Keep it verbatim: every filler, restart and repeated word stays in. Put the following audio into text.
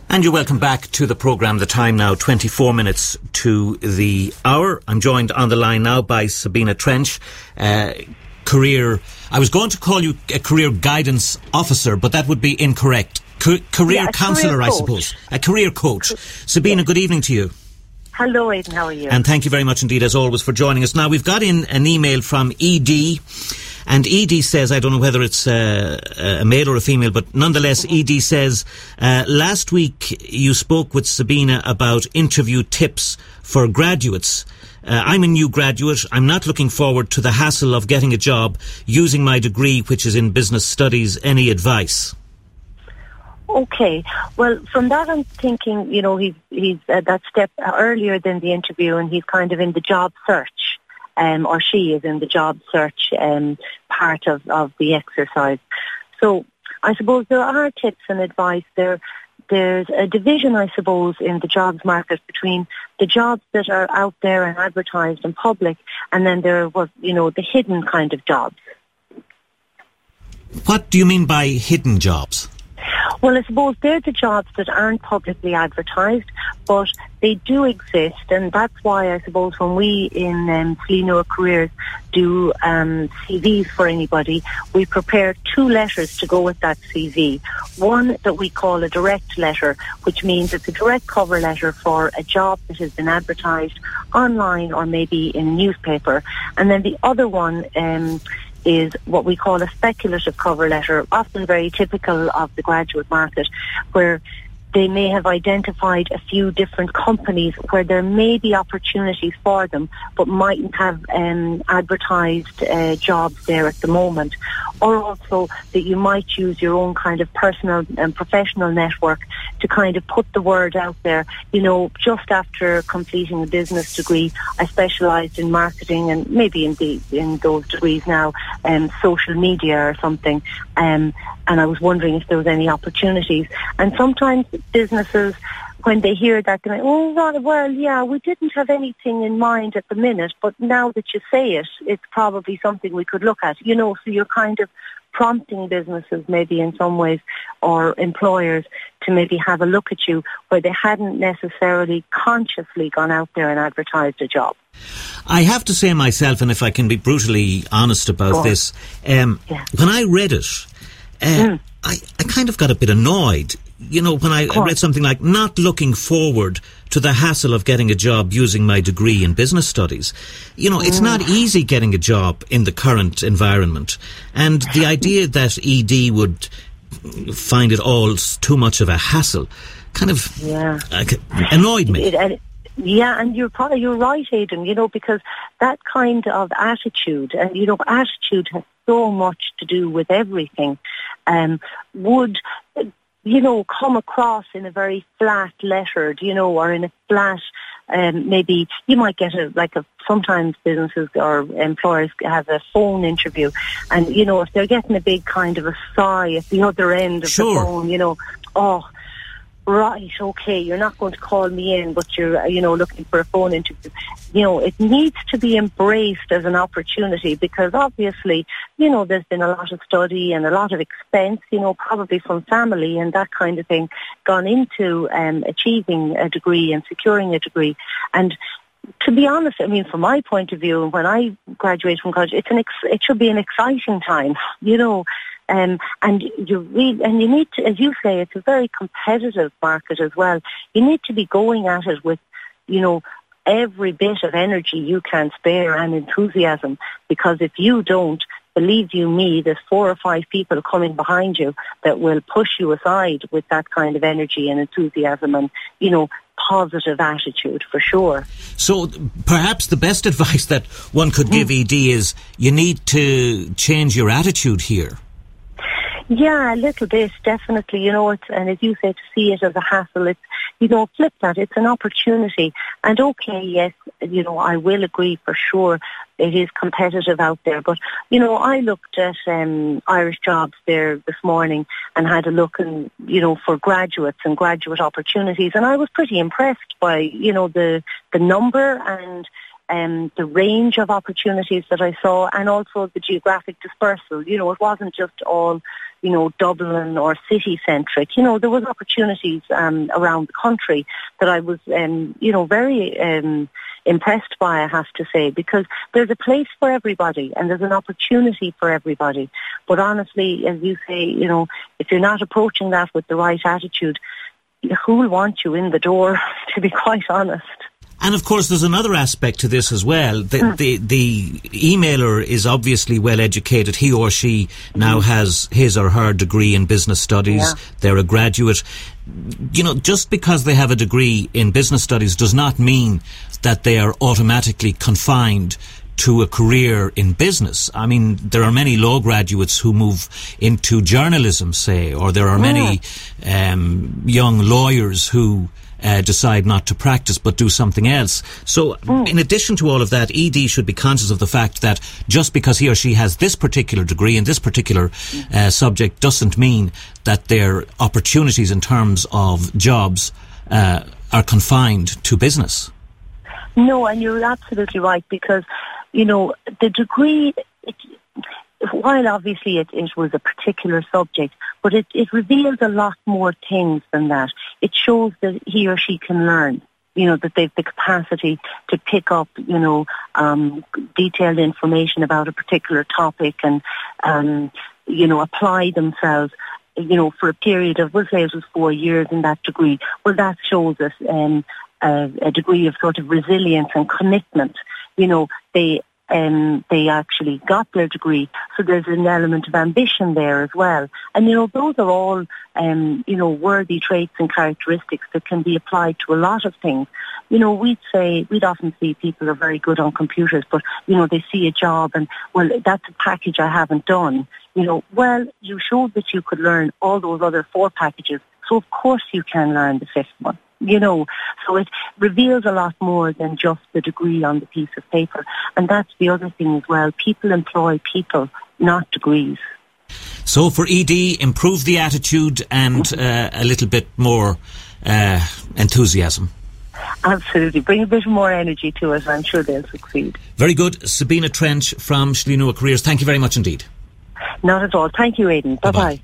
And you're welcome back to the programme. The time now, twenty-four minutes to the hour. I'm joined on the line now by Sabina Trench, uh, career... I was going to call you a career guidance officer, but that would be incorrect. Co- career yeah, counsellor, career I suppose. A career coach. Co- Sabina, yeah. Good evening to you. Hello, Aidan. How are you? And thank you very much indeed, as always, for joining us. Now, we've got in an email from E D, and E D says, I don't know whether it's uh, a male or a female, but nonetheless, mm-hmm. E D says, uh, last week you spoke with Sabina about interview tips for graduates. Uh, I'm a new graduate. I'm not looking forward to the hassle of getting a job using my degree, which is in business studies. Any advice? Okay. Well, from that I'm thinking, you know, he's, he's uh, that step earlier than the interview, and he's kind of in the job search, um, or she is in the job search um, part of, of the exercise. So I suppose there are tips and advice there. There's a division, I suppose, in the jobs market between the jobs that are out there and advertised in public, and then there was, you know, the hidden kind of jobs. What do you mean by hidden jobs? Well, I suppose they're the jobs that aren't publicly advertised, but they do exist, and that's why I suppose when we in um, Fleanor Careers do um, C Vs for anybody, we prepare two letters to go with that C V. One that we call a direct letter, which means it's a direct cover letter for a job that has been advertised online or maybe in a newspaper, and then the other one um is what we call a speculative cover letter, often very typical of the graduate market, where they may have identified a few different companies where there may be opportunities for them, but mightn't have um, advertised uh, jobs there at the moment. Or also that you might use your own kind of personal and professional network to kind of put the word out there. You know, just after completing a business degree, I specialised in marketing, and maybe in the in those degrees now, um, social media or something. Um, and I was wondering if there was any opportunities. And sometimes businesses, when they hear that, they're like, oh, right, well, yeah, we didn't have anything in mind at the minute, but now that you say it, it's probably something we could look at. You know, so you're kind of prompting businesses maybe in some ways, or employers, to maybe have a look at you where they hadn't necessarily consciously gone out there and advertised a job. I have to say myself, and if I can be brutally honest about this, um, yeah. when I read it, uh, mm. I, I kind of got a bit annoyed. You know, when I, I read something like, not looking forward to the hassle of getting a job using my degree in business studies. You know, it's mm. not easy getting a job in the current environment. And the idea that E D would find it all too much of a hassle kind of yeah. uh, annoyed me. It, it, yeah, and you're probably, you're right, Aidan, you know, because that kind of attitude, and, you know, attitude has so much to do with everything, um, would... you know, come across in a very flat lettered, you know, or in a flat, um, maybe you might get a, like a, sometimes businesses or employers have a phone interview, and, you know, if they're getting a big kind of a sigh at the other end of sure. the phone, you know, oh, right, okay, you're not going to call me in, but you're, you know, looking for a phone interview. You know, it needs to be embraced as an opportunity, because obviously, you know, there's been a lot of study and a lot of expense, you know, probably from family and that kind of thing, gone into um, achieving a degree and securing a degree. And to be honest, I mean, from my point of view, when I graduated from college, it's an ex- it should be an exciting time, you know. Um, and you really, and you need to, as you say, it's a very competitive market as well. You need to be going at it with, you know, every bit of energy you can spare and enthusiasm, because if you don't, believe you me, there's four or five people coming behind you that will push you aside with that kind of energy and enthusiasm and, you know, positive attitude for sure. So perhaps the best advice that one could give, mm. E D, is you need to change your attitude here. Yeah, a little bit, definitely. You know, it's, and as you say, to see it as a hassle, it's, you know, flip that. It's an opportunity. And okay, yes, you know, I will agree for sure it is competitive out there. But, you know, I looked at um, Irish Jobs there this morning and had a look, and, you know, for graduates and graduate opportunities. And I was pretty impressed by, you know, the, the number and Um, the range of opportunities that I saw, and also the geographic dispersal. You know, it wasn't just all, you know, Dublin or city-centric. You know, there was opportunities um, around the country that I was, um, you know, very um, impressed by, I have to say, because there's a place for everybody and there's an opportunity for everybody. But honestly, as you say, you know, if you're not approaching that with the right attitude, who will want you in the door, to be quite honest? And of course, there's another aspect to this as well. The, mm. the, the emailer is obviously well educated. He or she now mm. has his or her degree in business studies. Yeah. They're a graduate. You know, just because they have a degree in business studies does not mean that they are automatically confined to a career in business. I mean, there are many law graduates who move into journalism, say, or there are yeah. many um, young lawyers who Uh, decide not to practice but do something else. So mm. in addition to all of that, E D should be conscious of the fact that just because he or she has this particular degree in this particular uh, subject doesn't mean that their opportunities in terms of jobs uh, are confined to business. No, and you're absolutely right, because, you know, the degree, it, while obviously it, it was a particular subject, but it, it reveals a lot more things than that. It shows that he or she can learn, you know, that they've the capacity to pick up, you know, um, detailed information about a particular topic and, um, you know, apply themselves, you know, for a period of, we'll say it was four years in that degree. Well, that shows us um, a, a degree of sort of resilience and commitment. You know, they Um, they actually got their degree, so there's an element of ambition there as well. And, you know, those are all, um, you know, worthy traits and characteristics that can be applied to a lot of things. You know, we'd say, we'd often see people are very good on computers, but, you know, they see a job and, well, that's a package I haven't done. You know, well, you showed that you could learn all those other four packages, so of course you can learn the fifth one. You know, so it reveals a lot more than just the degree on the piece of paper. And that's the other thing as well. People employ people, not degrees. So for E D, improve the attitude and uh, a little bit more uh, enthusiasm. Absolutely. Bring a bit more energy to it. I'm sure they'll succeed. Very good. Sabina Trench from Sleenua Careers. Thank you very much indeed. Not at all. Thank you, Aidan. Bye-bye. Bye-bye.